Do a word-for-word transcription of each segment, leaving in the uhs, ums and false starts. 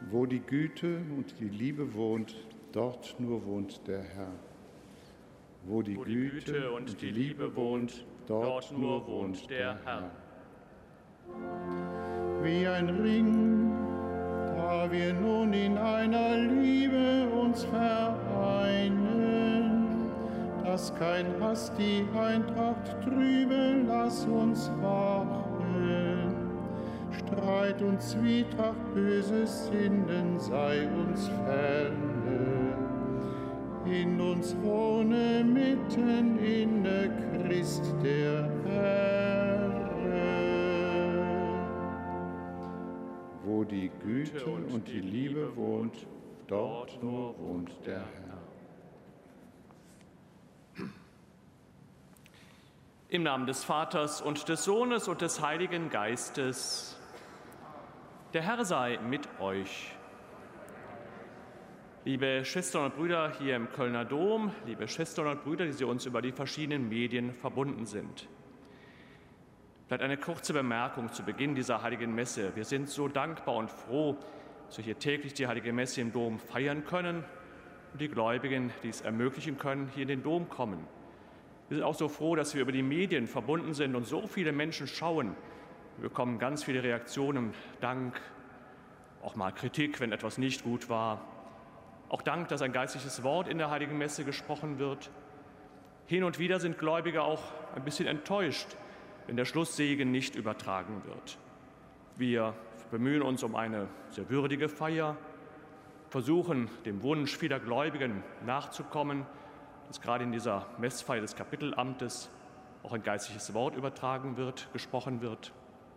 Wo die Güte und die Liebe wohnt, dort nur wohnt der Herr. Wo die, Wo die Güte, Güte und die Liebe wohnt, dort nur wohnt der Herr. Wie ein Ring, da wir nun in einer Liebe uns vereinen, dass kein Hass die Eintracht trübe, lass uns wachen. Streit und Zwietracht, böses Sinnen sei uns ferne. In uns wohne mitten inne Christ der Herr. Wo die Güte und die Liebe wohnt, dort nur wohnt der Herr. Im Namen des Vaters und des Sohnes und des Heiligen Geistes. Der Herr sei mit euch. Liebe Schwestern und Brüder hier im Kölner Dom, liebe Schwestern und Brüder, die Sie uns über die verschiedenen Medien verbunden sind. Vielleicht eine kurze Bemerkung zu Beginn dieser Heiligen Messe. Wir sind so dankbar und froh, dass wir hier täglich die Heilige Messe im Dom feiern können und die Gläubigen, die es ermöglichen können, hier in den Dom kommen. Wir sind auch so froh, dass wir über die Medien verbunden sind und so viele Menschen schauen. Wir bekommen ganz viele Reaktionen, Dank, auch mal Kritik, wenn etwas nicht gut war. Auch Dank, dass ein geistliches Wort in der Heiligen Messe gesprochen wird. Hin und wieder sind Gläubige auch ein bisschen enttäuscht, wenn der Schlusssegen nicht übertragen wird. Wir bemühen uns um eine sehr würdige Feier, versuchen dem Wunsch vieler Gläubigen nachzukommen, dass gerade in dieser Messfeier des Kapitelamtes auch ein geistliches Wort übertragen wird, gesprochen wird.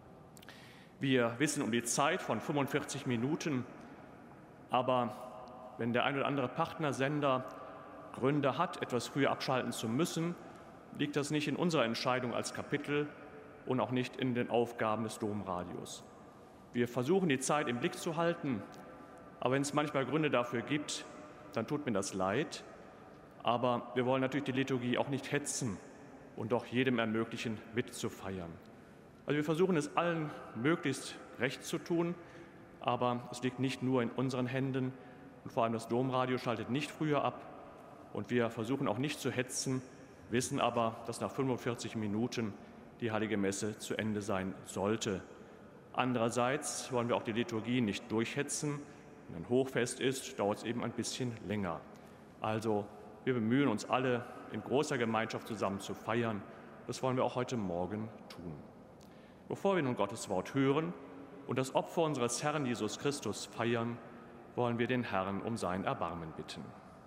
Wir wissen um die Zeit von fünfundvierzig Minuten, aber wenn der ein oder andere Partnersender Gründe hat, etwas früher abschalten zu müssen, liegt das nicht in unserer Entscheidung als Kapitel und auch nicht in den Aufgaben des Domradios. Wir versuchen, die Zeit im Blick zu halten, aber wenn es manchmal Gründe dafür gibt, dann tut mir das leid. Aber wir wollen natürlich die Liturgie auch nicht hetzen und doch jedem ermöglichen, mitzufeiern. Also wir versuchen es allen möglichst recht zu tun, aber es liegt nicht nur in unseren Händen und vor allem das Domradio schaltet nicht früher ab und wir versuchen auch nicht zu hetzen, wissen aber, dass nach fünfundvierzig Minuten die Heilige Messe zu Ende sein sollte. Andererseits wollen wir auch die Liturgie nicht durchhetzen. Wenn ein Hochfest ist, dauert es eben ein bisschen länger. Also wir bemühen uns alle, in großer Gemeinschaft zusammen zu feiern. Das wollen wir auch heute Morgen tun. Bevor wir nun Gottes Wort hören und das Opfer unseres Herrn Jesus Christus feiern, wollen wir den Herrn um sein Erbarmen bitten.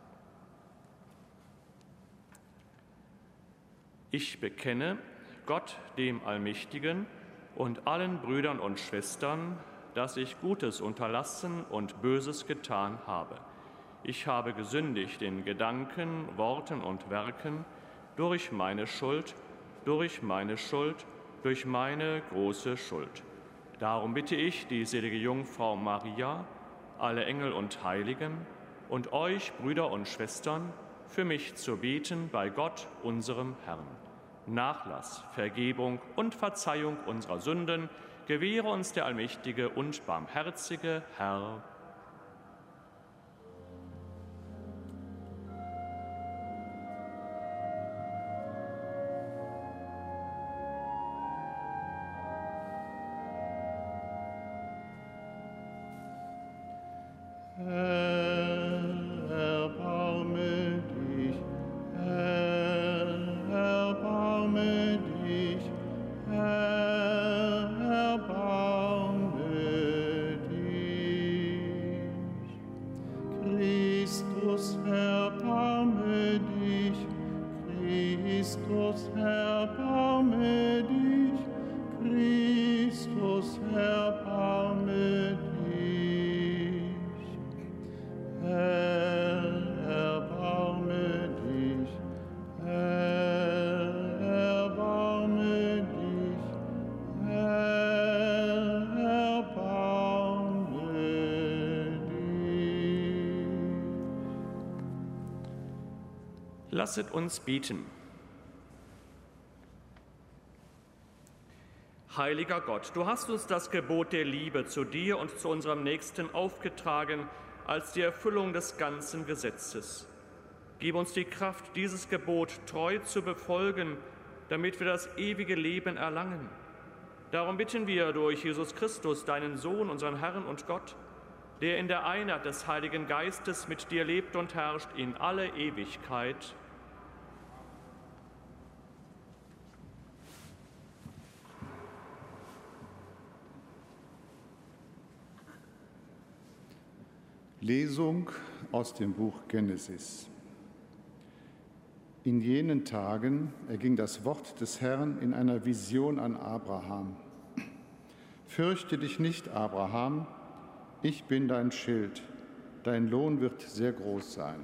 Ich bekenne Gott, dem Allmächtigen, und allen Brüdern und Schwestern, dass ich Gutes unterlassen und Böses getan habe. Ich habe gesündigt in Gedanken, Worten und Werken durch meine Schuld, durch meine Schuld, durch meine große Schuld. Darum bitte ich die selige Jungfrau Maria, alle Engel und Heiligen und euch, Brüder und Schwestern, für mich zu beten bei Gott, unserem Herrn. Nachlass, Vergebung und Verzeihung unserer Sünden gewähre uns der allmächtige und barmherzige Herr. Lasset uns beten. Heiliger Gott, du hast uns das Gebot der Liebe zu dir und zu unserem Nächsten aufgetragen als die Erfüllung des ganzen Gesetzes. Gib uns die Kraft, dieses Gebot treu zu befolgen, damit wir das ewige Leben erlangen. Darum bitten wir durch Jesus Christus, deinen Sohn, unseren Herrn und Gott, der in der Einheit des Heiligen Geistes mit dir lebt und herrscht in alle Ewigkeit. Lesung aus dem Buch Genesis. In jenen Tagen erging das Wort des Herrn in einer Vision an Abraham. Fürchte dich nicht, Abraham, ich bin dein Schild, dein Lohn wird sehr groß sein.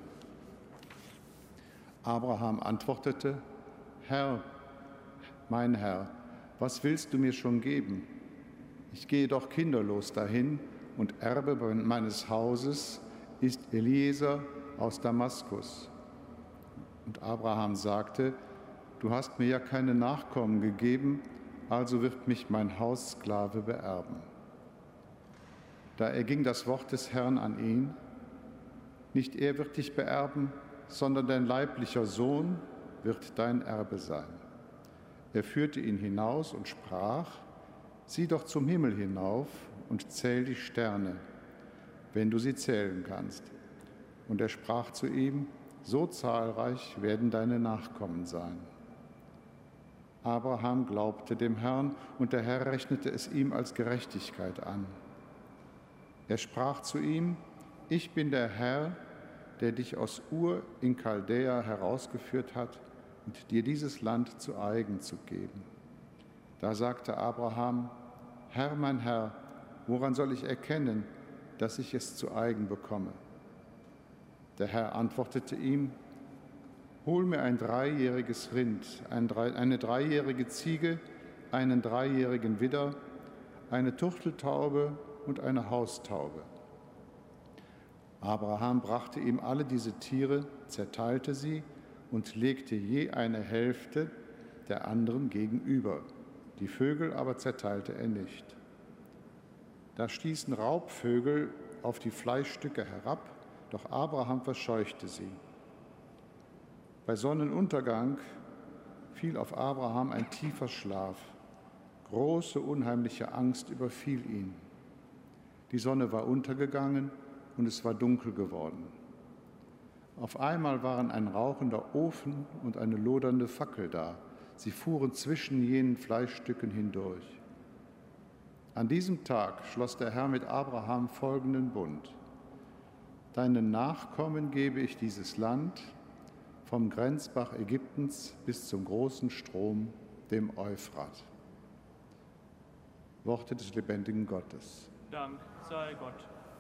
Abraham antwortete, Herr, mein Herr, was willst du mir schon geben? Ich gehe doch kinderlos dahin, und Erbe meines Hauses ist Eliezer aus Damaskus. Und Abraham sagte, du hast mir ja keine Nachkommen gegeben, also wird mich mein Haussklave beerben. Da erging das Wort des Herrn an ihn, nicht er wird dich beerben, sondern dein leiblicher Sohn wird dein Erbe sein. Er führte ihn hinaus und sprach, sieh doch zum Himmel hinauf und zähl die Sterne, wenn du sie zählen kannst. Und er sprach zu ihm, so zahlreich werden deine Nachkommen sein. Abraham glaubte dem Herrn, und der Herr rechnete es ihm als Gerechtigkeit an. Er sprach zu ihm, ich bin der Herr, der dich aus Ur in Chaldäa herausgeführt hat, und dir dieses Land zu eigen zu geben. Da sagte Abraham, Herr, mein Herr, woran soll ich erkennen, dass ich es zu eigen bekomme? Der Herr antwortete ihm, hol mir ein dreijähriges Rind, eine dreijährige Ziege, einen dreijährigen Widder, eine Turteltaube und eine Haustaube. Abraham brachte ihm alle diese Tiere, zerteilte sie und legte je eine Hälfte der anderen gegenüber. Die Vögel aber zerteilte er nicht. Da stießen Raubvögel auf die Fleischstücke herab, doch Abraham verscheuchte sie. Bei Sonnenuntergang fiel auf Abraham ein tiefer Schlaf. Große, unheimliche Angst überfiel ihn. Die Sonne war untergegangen und es war dunkel geworden. Auf einmal waren ein rauchender Ofen und eine lodernde Fackel da. Sie fuhren zwischen jenen Fleischstücken hindurch. An diesem Tag schloss der Herr mit Abraham folgenden Bund. Deinen Nachkommen gebe ich dieses Land, vom Grenzbach Ägyptens bis zum großen Strom, dem Euphrat. Worte des lebendigen Gottes. Dank sei Gott.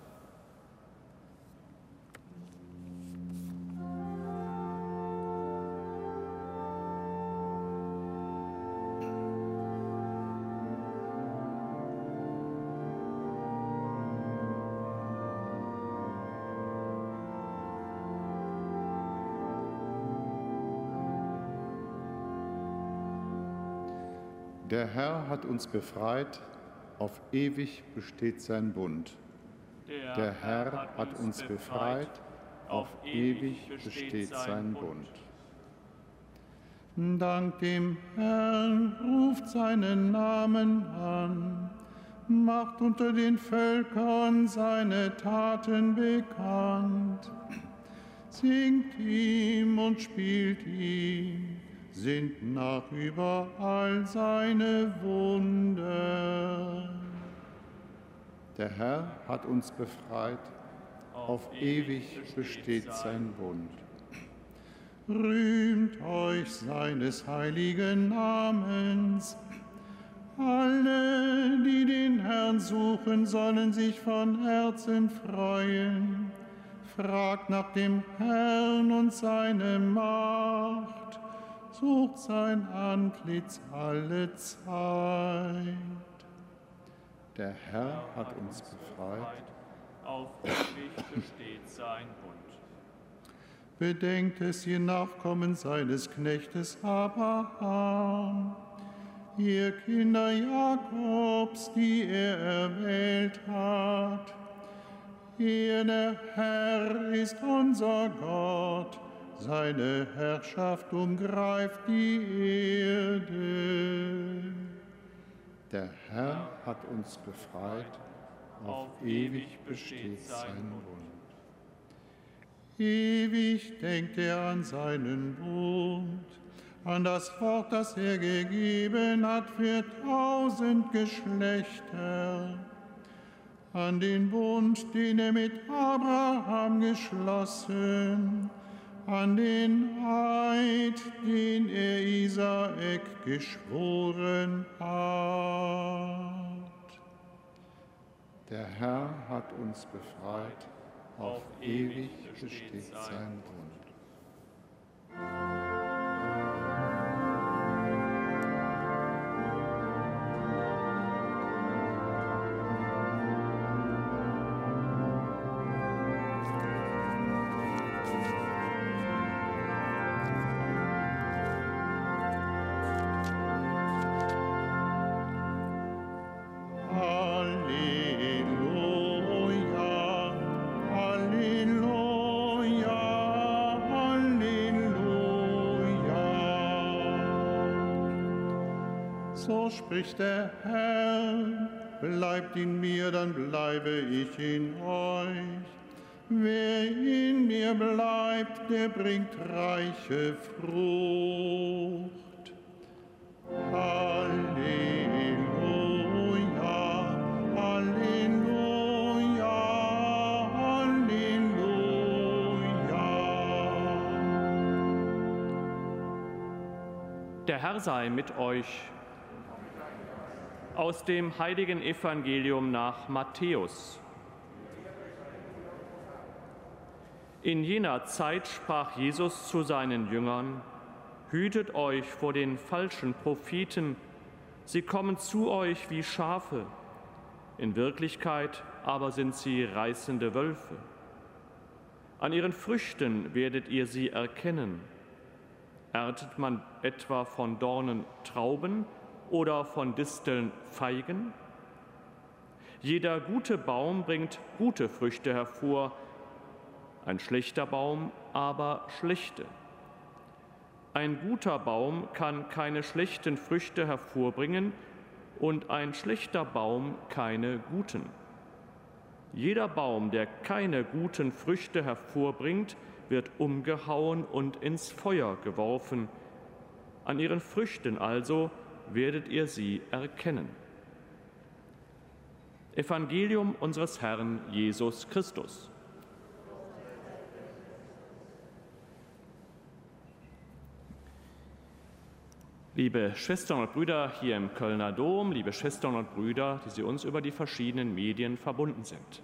Der Herr hat uns befreit, auf ewig besteht sein Bund. Der Herr hat uns befreit, auf ewig besteht sein Bund. Dank dem Herrn, ruft seinen Namen an, macht unter den Völkern seine Taten bekannt. Singt ihm und spielt ihm, sinnt nach überall seine Wunder. Der Herr hat uns befreit, auf ewig besteht sein Bund. Rühmt euch seines heiligen Namens. Alle, die den Herrn suchen, sollen sich von Herzen freuen. Fragt nach dem Herrn und seine Macht. Sucht sein Antlitz alle Zeit. Der Herr hat uns befreit, auf ewig besteht sein Bund. Bedenkt es, ihr Nachkommen seines Knechtes Abraham, ihr Kinder Jakobs, die er erwählt hat. Er, der Herr, ist unser Gott, seine Herrschaft umgreift die Erde. Der Herr hat uns befreit, auf ewig besteht sein Bund. Ewig denkt er an seinen Bund, an das Wort, das er gegeben hat für tausend Geschlechter, an den Bund, den er mit Abraham geschlossen, an den Eid, den er Isaak geschworen hat. Der Herr hat uns befreit, auf ewig besteht sein Bund. So spricht der Herr, bleibt in mir, dann bleibe ich in euch. Wer in mir bleibt, der bringt reiche Frucht. Halleluja, Halleluja, Halleluja. Der Herr sei mit euch. Aus dem heiligen Evangelium nach Matthäus. In jener Zeit sprach Jesus zu seinen Jüngern: Hütet euch vor den falschen Propheten, sie kommen zu euch wie Schafe, in Wirklichkeit aber sind sie reißende Wölfe. An ihren Früchten werdet ihr sie erkennen. Erntet man etwa von Dornen Trauben oder von Disteln Feigen? Jeder gute Baum bringt gute Früchte hervor, ein schlechter Baum aber schlechte. Ein guter Baum kann keine schlechten Früchte hervorbringen und ein schlechter Baum keine guten. Jeder Baum, der keine guten Früchte hervorbringt, wird umgehauen und ins Feuer geworfen. An ihren Früchten also werdet ihr sie erkennen. Evangelium unseres Herrn Jesus Christus. Liebe Schwestern und Brüder hier im Kölner Dom, liebe Schwestern und Brüder, die Sie uns über die verschiedenen Medien verbunden sind.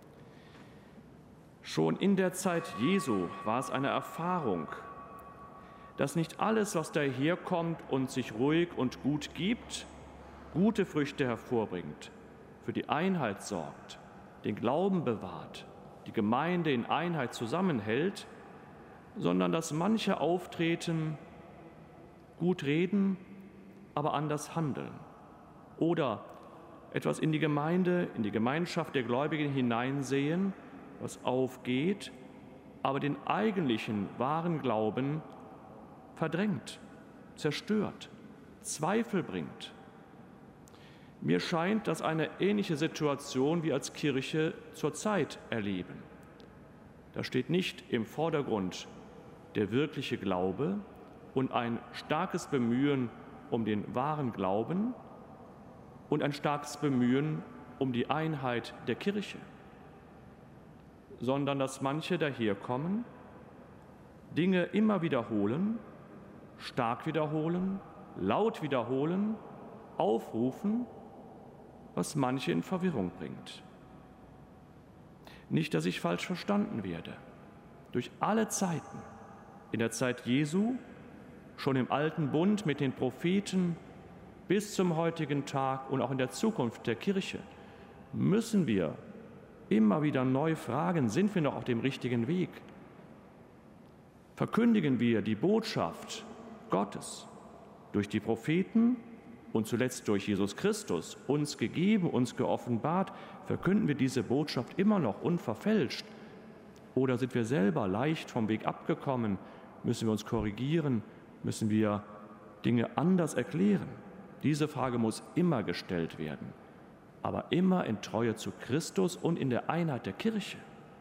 Schon in der Zeit Jesu war es eine Erfahrung, dass nicht alles, was daherkommt und sich ruhig und gut gibt, gute Früchte hervorbringt, für die Einheit sorgt, den Glauben bewahrt, die Gemeinde in Einheit zusammenhält, sondern dass manche auftreten, gut reden, aber anders handeln oder etwas in die Gemeinde, in die Gemeinschaft der Gläubigen hineinsehen, was aufgeht, aber den eigentlichen wahren Glauben verdrängt, zerstört, Zweifel bringt. Mir scheint, dass eine ähnliche Situation wir als Kirche zurzeit erleben. Da steht nicht im Vordergrund der wirkliche Glaube und ein starkes Bemühen um den wahren Glauben und ein starkes Bemühen um die Einheit der Kirche, sondern dass manche daherkommen, Dinge immer wiederholen, stark wiederholen, laut wiederholen, aufrufen, was manche in Verwirrung bringt. Nicht, dass ich falsch verstanden werde. Durch alle Zeiten, in der Zeit Jesu, schon im Alten Bund mit den Propheten bis zum heutigen Tag und auch in der Zukunft der Kirche, müssen wir immer wieder neu fragen, sind wir noch auf dem richtigen Weg? Verkündigen wir die Botschaft Gottes durch die Propheten und zuletzt durch Jesus Christus uns gegeben, uns geoffenbart, verkünden wir diese Botschaft immer noch unverfälscht? Oder sind wir selber leicht vom Weg abgekommen? Müssen wir uns korrigieren? Müssen wir Dinge anders erklären? Diese Frage muss immer gestellt werden, aber immer in Treue zu Christus und in der Einheit der Kirche.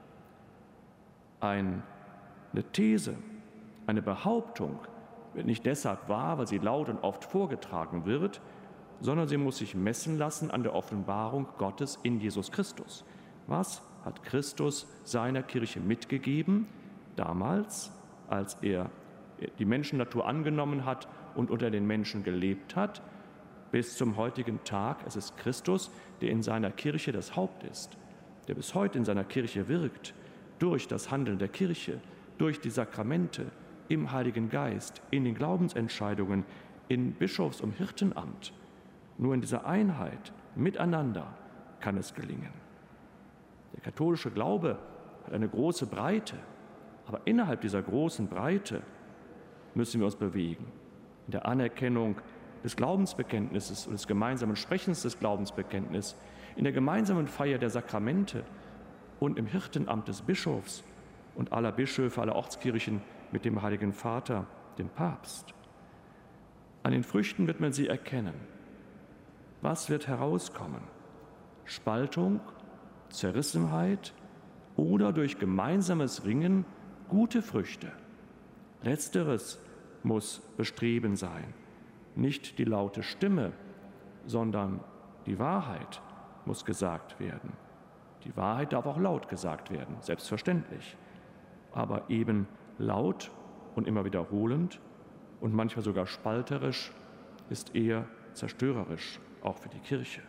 Eine These, eine Behauptung wird nicht deshalb wahr, weil sie laut und oft vorgetragen wird, sondern sie muss sich messen lassen an der Offenbarung Gottes in Jesus Christus. Was hat Christus seiner Kirche mitgegeben, damals, als er die Menschennatur angenommen hat und unter den Menschen gelebt hat, bis zum heutigen Tag? Es ist Christus, der in seiner Kirche das Haupt ist, der bis heute in seiner Kirche wirkt, durch das Handeln der Kirche, durch die Sakramente, im Heiligen Geist, in den Glaubensentscheidungen, in Bischofs- und Hirtenamt. Nur in dieser Einheit, miteinander, kann es gelingen. Der katholische Glaube hat eine große Breite, aber innerhalb dieser großen Breite müssen wir uns bewegen. In der Anerkennung des Glaubensbekenntnisses und des gemeinsamen Sprechens des Glaubensbekenntnisses, in der gemeinsamen Feier der Sakramente und im Hirtenamt des Bischofs und aller Bischöfe, aller Ortskirchen mit dem Heiligen Vater, dem Papst. An den Früchten wird man sie erkennen. Was wird herauskommen? Spaltung, Zerrissenheit oder durch gemeinsames Ringen gute Früchte? Letzteres muss Bestreben sein. Nicht die laute Stimme, sondern die Wahrheit muss gesagt werden. Die Wahrheit darf auch laut gesagt werden, selbstverständlich. Aber eben laut und immer wiederholend und manchmal sogar spalterisch ist eher zerstörerisch, auch für die Kirche.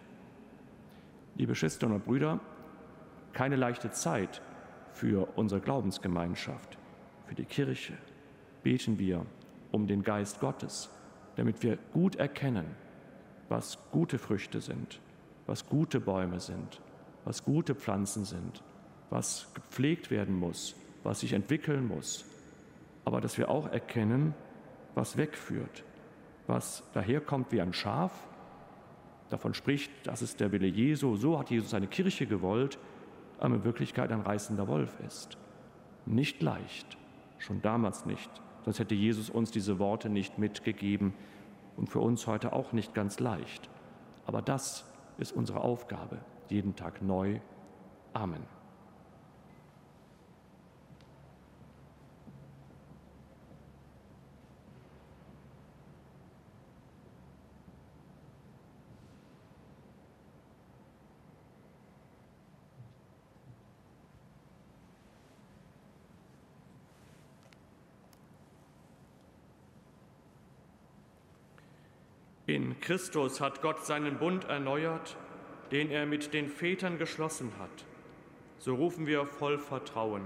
Liebe Schwestern und Brüder, keine leichte Zeit für unsere Glaubensgemeinschaft, für die Kirche. Beten wir um den Geist Gottes, damit wir gut erkennen, was gute Früchte sind, was gute Bäume sind, was gute Pflanzen sind, was gepflegt werden muss, was sich entwickeln muss, aber dass wir auch erkennen, was wegführt, was daherkommt wie ein Schaf, davon spricht, das ist der Wille Jesu, so hat Jesus seine Kirche gewollt, aber in Wirklichkeit ein reißender Wolf ist. Nicht leicht, schon damals nicht, sonst hätte Jesus uns diese Worte nicht mitgegeben und für uns heute auch nicht ganz leicht. Aber das ist unsere Aufgabe, jeden Tag neu. Amen. In Christus hat Gott seinen Bund erneuert, den er mit den Vätern geschlossen hat. So rufen wir voll Vertrauen.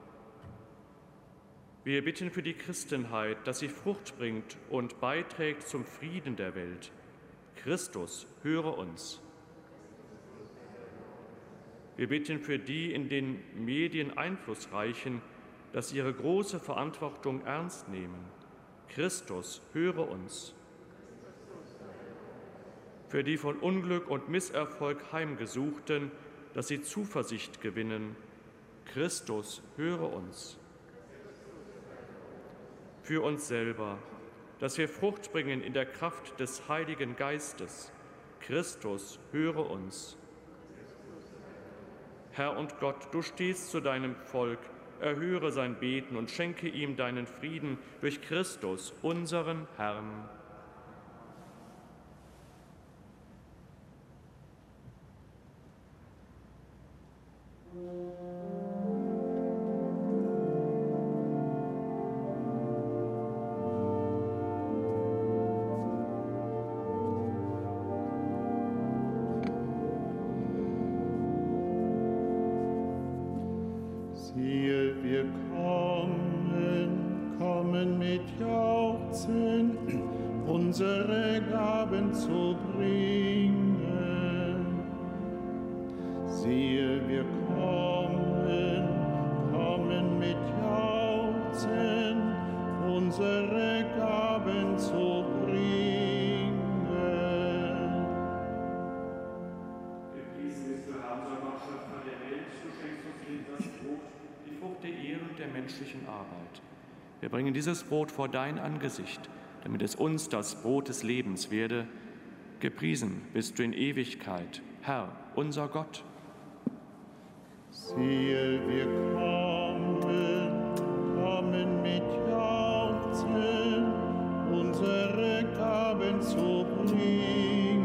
Wir bitten für die Christenheit, dass sie Frucht bringt und beiträgt zum Frieden der Welt. Christus, höre uns. Wir bitten für die in den Medien Einflussreichen, dass sie ihre große Verantwortung ernst nehmen. Christus, höre uns. Für die von Unglück und Misserfolg Heimgesuchten, dass sie Zuversicht gewinnen. Christus, höre uns. Für uns selber, dass wir Frucht bringen in der Kraft des Heiligen Geistes. Christus, höre uns. Herr und Gott, du stehst zu deinem Volk, erhöre sein Beten und schenke ihm deinen Frieden durch Christus, unseren Herrn. Siehe, wir kommen, kommen mit Jauchzen, unsere Gaben zu bringen. Siehe, wir kommen, kommen mit Jauchzen, unsere Gaben zu bringen. Frucht der Ehre und der menschlichen Arbeit. Wir bringen dieses Brot vor dein Angesicht, damit es uns das Brot des Lebens werde. Gepriesen bist du in Ewigkeit, Herr, unser Gott. Siehe, wir kommen, kommen mit Jauchzen, unsere Gaben zu bringen.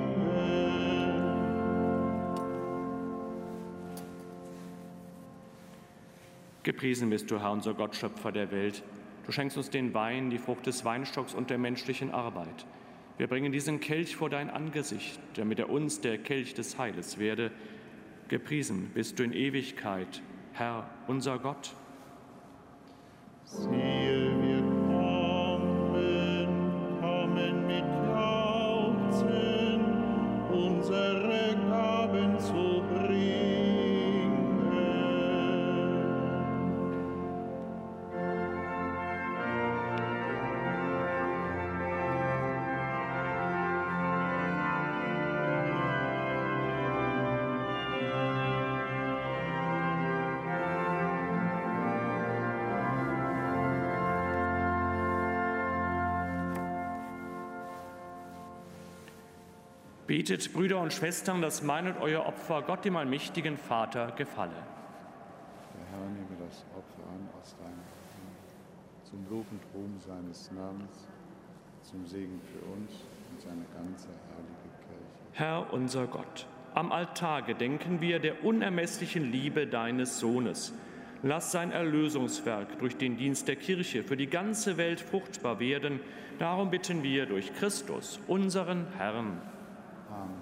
Gepriesen bist du, Herr, unser Gott, Schöpfer der Welt. Du schenkst uns den Wein, die Frucht des Weinstocks und der menschlichen Arbeit. Wir bringen diesen Kelch vor dein Angesicht, damit er uns der Kelch des Heiles werde. Gepriesen bist du in Ewigkeit, Herr, unser Gott. Siehe, wir kommen, kommen mit Jauchzen, unsere Gaben zu bringen. Betet, Brüder und Schwestern, dass mein und euer Opfer Gott, dem allmächtigen Vater, gefalle. Der Herr nehme das Opfer an aus deinem Hand, zum Lob und Ruhm seines Namens, zum Segen für uns und seine ganze heilige Kirche. Herr, unser Gott, am Altar gedenken wir der unermesslichen Liebe deines Sohnes. Lass sein Erlösungswerk durch den Dienst der Kirche für die ganze Welt fruchtbar werden. Darum bitten wir durch Christus, unseren Herrn. Amen.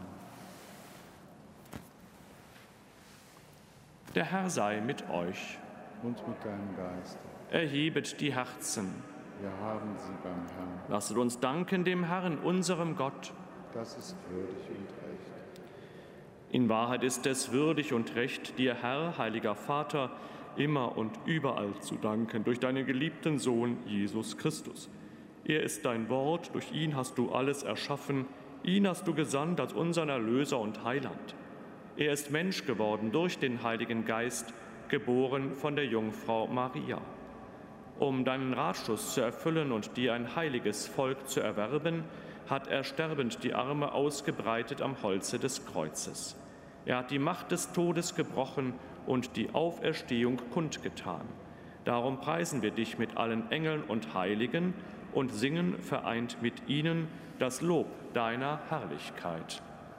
Der Herr sei mit euch. Und mit deinem Geist. Erhebet die Herzen. Wir haben sie beim Herrn. Lasset uns danken dem Herrn, unserem Gott. Das ist würdig und recht. In Wahrheit ist es würdig und recht, dir, Herr, heiliger Vater, immer und überall zu danken durch deinen geliebten Sohn Jesus Christus. Er ist dein Wort, durch ihn hast du alles erschaffen, ihn hast du gesandt als unseren Erlöser und Heiland. Er ist Mensch geworden durch den Heiligen Geist, geboren von der Jungfrau Maria. Um deinen Ratschluss zu erfüllen und dir ein heiliges Volk zu erwerben, hat er sterbend die Arme ausgebreitet am Holze des Kreuzes. Er hat die Macht des Todes gebrochen und die Auferstehung kundgetan. Darum preisen wir dich mit allen Engeln und Heiligen und singen vereint mit ihnen das Lob deiner Herrlichkeit.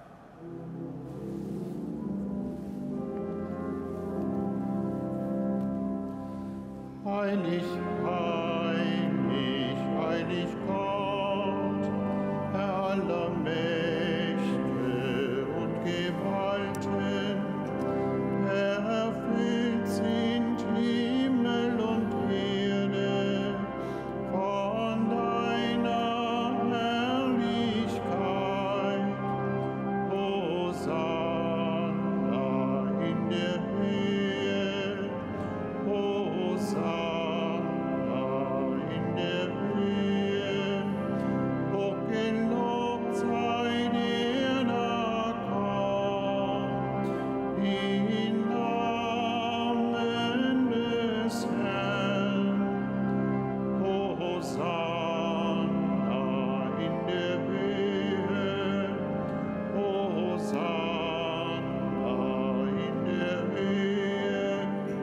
Heilig, heilig, heilig Gott, Herr aller Mächte und Gewalten, erfüllt sind Himmel und Erde von deiner Herrlichkeit. Hosanna in der Höhe, Hosanna in der Höhe, hochgelobt sei der da kommt, im Namen des Herrn. Hosanna in der Höhe, Hosanna in der Höhe,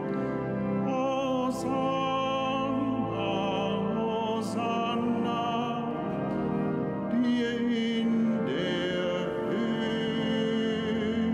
Hosanna, Hosanna, dir in der Höhe.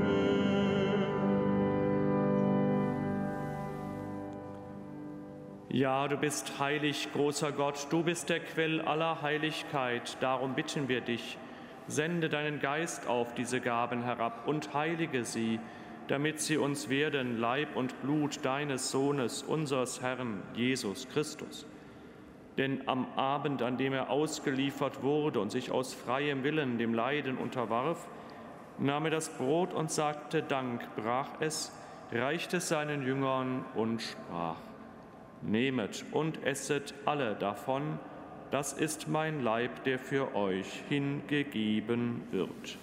Ja, du bist heilig, großer Gott, du bist der Quell aller Heiligkeit. Darum bitten wir dich, sende deinen Geist auf diese Gaben herab und heilige sie, damit sie uns werden Leib und Blut deines Sohnes, unseres Herrn, Jesus Christus. Denn am Abend, an dem er ausgeliefert wurde und sich aus freiem Willen dem Leiden unterwarf, nahm er das Brot und sagte Dank, brach es, reichte es seinen Jüngern und sprach: Nehmet und esset alle davon, das ist mein Leib, der für euch hingegeben wird.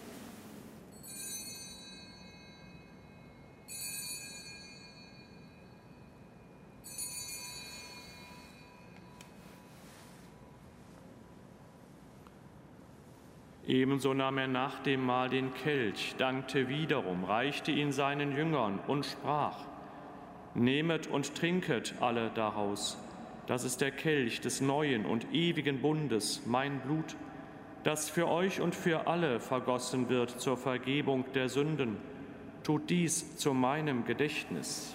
Ebenso nahm er nach dem Mahl den Kelch, dankte wiederum, reichte ihn seinen Jüngern und sprach: Nehmet und trinket alle daraus. Das ist der Kelch des neuen und ewigen Bundes, mein Blut, das für euch und für alle vergossen wird zur Vergebung der Sünden. Tut dies zu meinem Gedächtnis.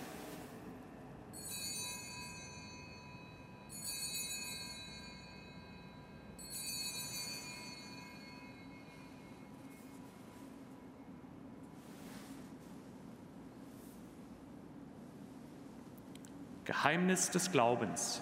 Geheimnis des Glaubens.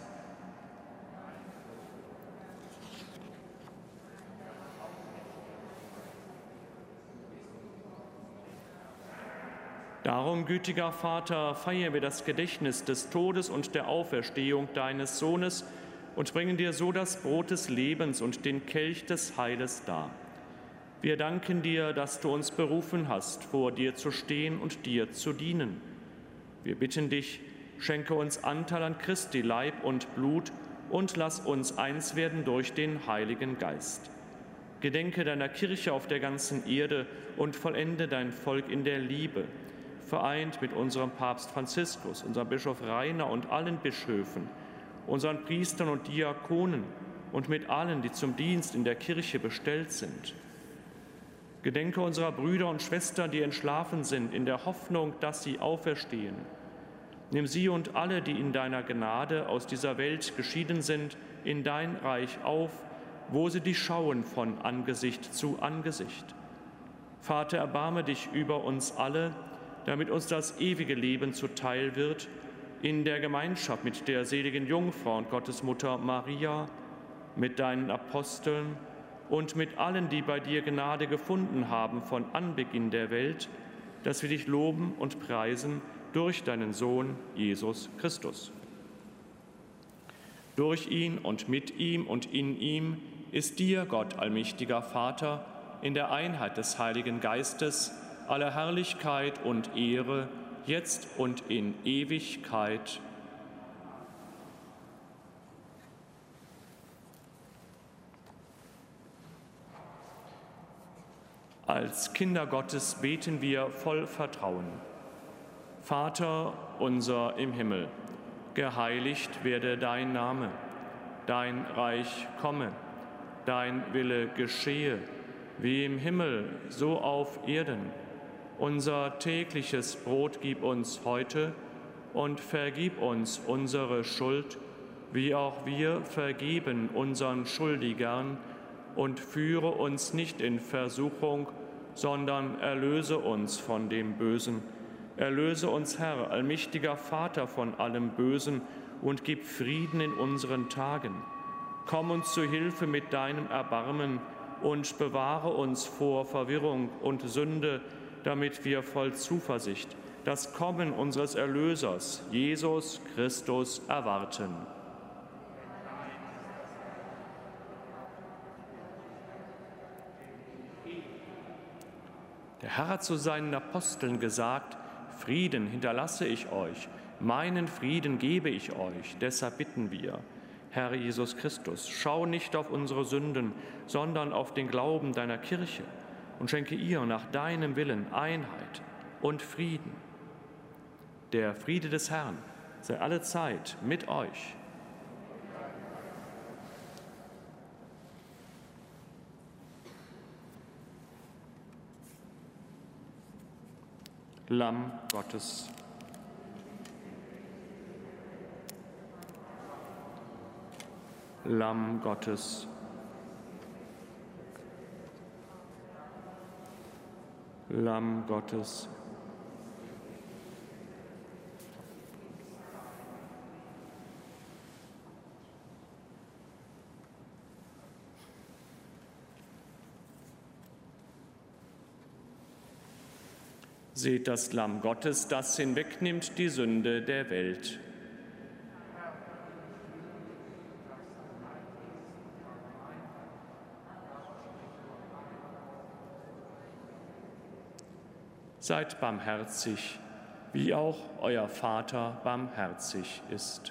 Darum, gütiger Vater, feiern wir das Gedächtnis des Todes und der Auferstehung deines Sohnes und bringen dir so das Brot des Lebens und den Kelch des Heiles dar. Wir danken dir, dass du uns berufen hast, vor dir zu stehen und dir zu dienen. Wir bitten dich, schenke uns Anteil an Christi Leib und Blut und lass uns eins werden durch den Heiligen Geist. Gedenke deiner Kirche auf der ganzen Erde und vollende dein Volk in der Liebe, vereint mit unserem Papst Franziskus, unserem Bischof Rainer und allen Bischöfen, unseren Priestern und Diakonen und mit allen, die zum Dienst in der Kirche bestellt sind. Gedenke unserer Brüder und Schwestern, die entschlafen sind, in der Hoffnung, dass sie auferstehen. Nimm sie und alle, die in deiner Gnade aus dieser Welt geschieden sind, in dein Reich auf, wo sie dich schauen von Angesicht zu Angesicht. Vater, erbarme dich über uns alle, damit uns das ewige Leben zuteil wird, in der Gemeinschaft mit der seligen Jungfrau und Gottesmutter Maria, mit deinen Aposteln und mit allen, die bei dir Gnade gefunden haben von Anbeginn der Welt, dass wir dich loben und preisen durch deinen Sohn Jesus Christus. Durch ihn und mit ihm und in ihm ist dir, Gott, allmächtiger Vater, in der Einheit des Heiligen Geistes, alle Herrlichkeit und Ehre, jetzt und in Ewigkeit. Als Kinder Gottes beten wir voll Vertrauen. Vater unser im Himmel, geheiligt werde dein Name, dein Reich komme, dein Wille geschehe, wie im Himmel, so auf Erden. Unser tägliches Brot gib uns heute und vergib uns unsere Schuld, wie auch wir vergeben unseren Schuldigern, und führe uns nicht in Versuchung, sondern erlöse uns von dem Bösen. Erlöse uns, Herr, allmächtiger Vater, von allem Bösen und gib Frieden in unseren Tagen. Komm uns zu Hilfe mit deinem Erbarmen und bewahre uns vor Verwirrung und Sünde, damit wir voll Zuversicht das Kommen unseres Erlösers, Jesus Christus, erwarten. Der Herr hat zu seinen Aposteln gesagt: Frieden hinterlasse ich euch, meinen Frieden gebe ich euch. Deshalb bitten wir, Herr Jesus Christus, schau nicht auf unsere Sünden, sondern auf den Glauben deiner Kirche und schenke ihr nach deinem Willen Einheit und Frieden. Der Friede des Herrn sei allezeit mit euch. Lamm Gottes. Lamm Gottes. Lamm Gottes. Seht das Lamm Gottes, das hinwegnimmt die Sünde der Welt. Seid barmherzig, wie auch euer Vater barmherzig ist.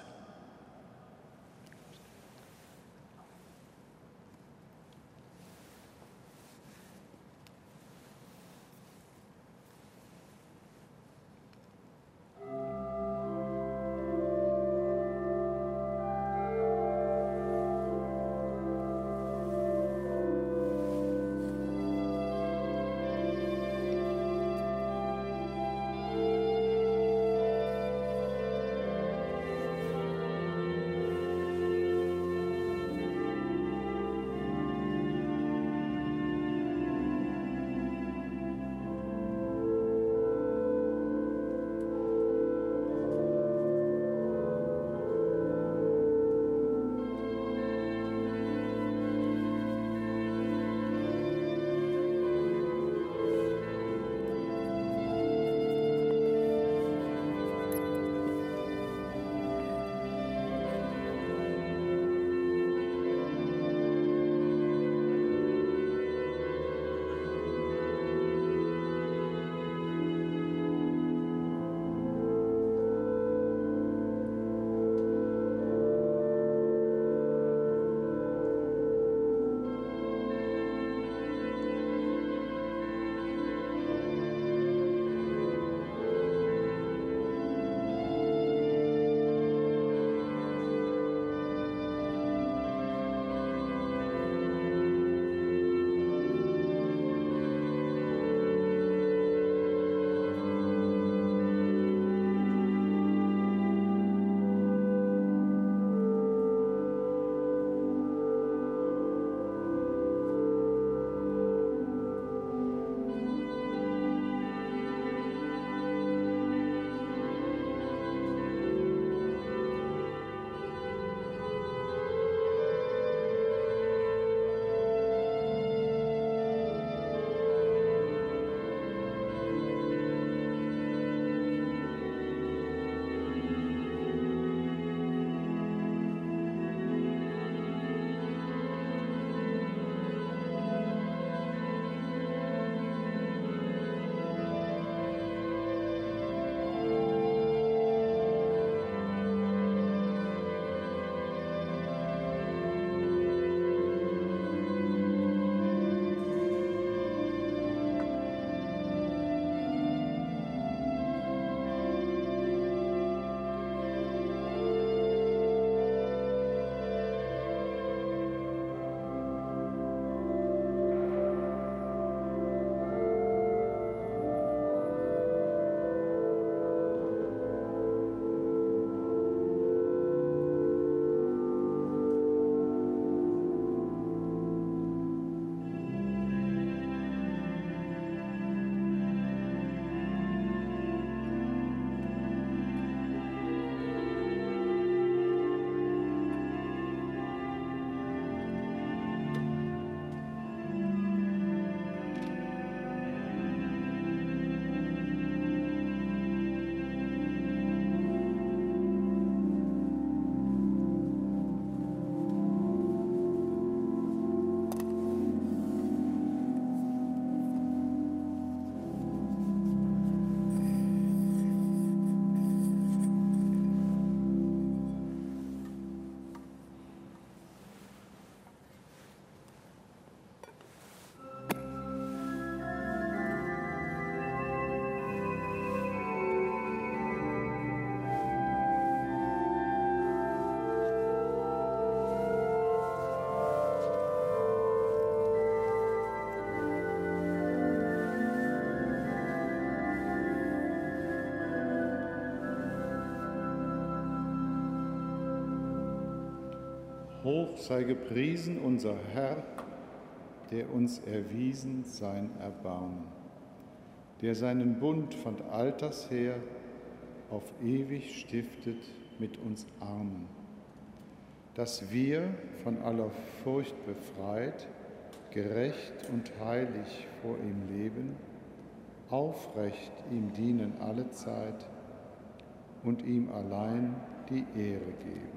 Hoch sei gepriesen unser Herr, der uns erwiesen sein Erbarmen, der seinen Bund von alters her auf ewig stiftet mit uns Armen, dass wir von aller Furcht befreit, gerecht und heilig vor ihm leben, aufrecht ihm dienen allezeit und ihm allein die Ehre geben.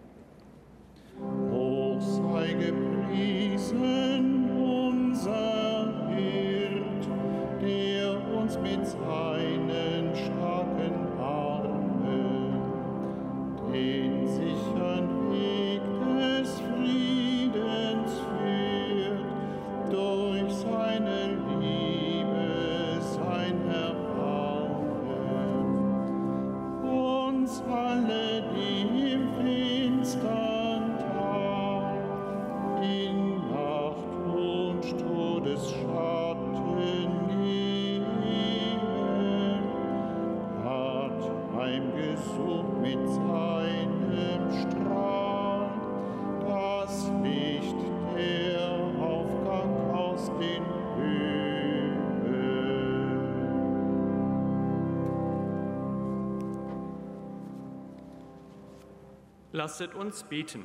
Hoch sei gepriesen unser Hirt, der uns mit seinen starken Armen den sichern Weg des Friedens führt, durch seine Liebe, sein Erbarmen. Uns alle, die im finstern Tag, in Nacht und Todesschatten gehen, hat heimgesucht mit seinem Strahl das Licht der Aufgang aus den Höhen. Lasset uns beten.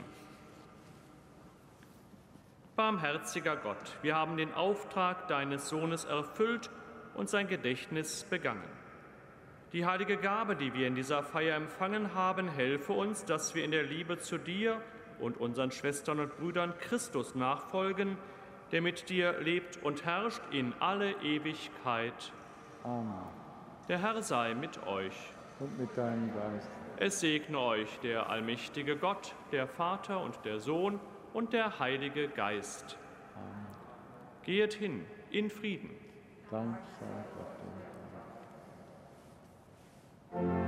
Barmherziger Gott, wir haben den Auftrag deines Sohnes erfüllt und sein Gedächtnis begangen. Die heilige Gabe, die wir in dieser Feier empfangen haben, helfe uns, dass wir in der Liebe zu dir und unseren Schwestern und Brüdern Christus nachfolgen, der mit dir lebt und herrscht in alle Ewigkeit. Amen. Der Herr sei mit euch. Und mit deinem Geist. Es segne euch der allmächtige Gott, der Vater und der Sohn und der Heilige Geist. Amen. Gehet hin in Frieden. Dank sei Gott.